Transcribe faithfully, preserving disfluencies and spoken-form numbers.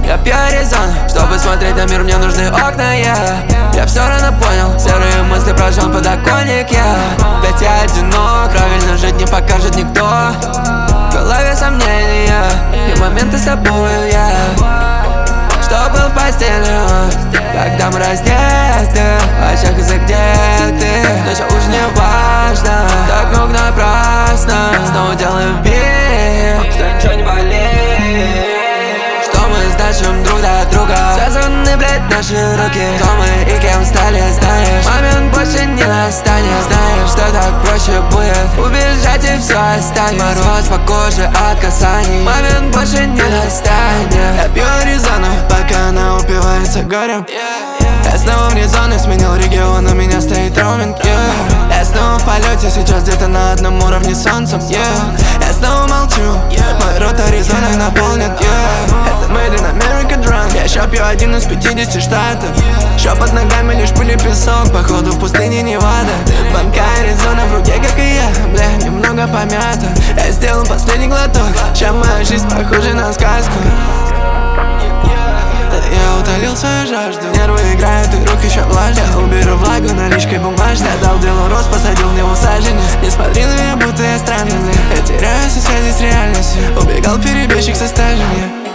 Я пью Аризону, чтобы смотреть на мир, мне нужны окна, я Я все равно понял, серые мысли прожжен подоконник, я Ведь я одинок, правильно жить не покажет никто. В голове сомнения, и моменты с тобой, я Что был в постели, когда мы раздеты, в очах из-за где ты, но все уже не важно. Так много напрасно, снова делаем вид, что ничего не болит, что мы значим друг для друга. Связаны, блядь, наши руки, кто мы и кем стали, знаешь. Момент больше не настанет, знаешь, что так проще будет убежать и все останет. Мороз по коже от касаний, момент больше не настанет. Я пью Аризону, пока она упивается горем. Я снова вне зоны, сменил регион, у меня стоит роуминг, yeah. Я снова в полете, сейчас где-то на одном уровне с солнцем, yeah. Я снова молчу, мой рот Аризоной наполнит, yeah. Это Made in America Drunk. Я еще пью один из пятидесяти штатов. Еще под ногами лишь пыль и песок, походу в пустыне Невада. Банка Аризона в руке, как и я, бля, немного помята. Я сделал последний глоток, чем моя жизнь похожа на сказку. Я утолил свою жажду, нервы играют и руки еще влажные. Я уберу влагу наличкой бумажной, дал делу рост, посадил в него саженец. Не смотри на меня, будто я странный, я теряю все связи с реальностью. Убегал перебежчик со стажем, я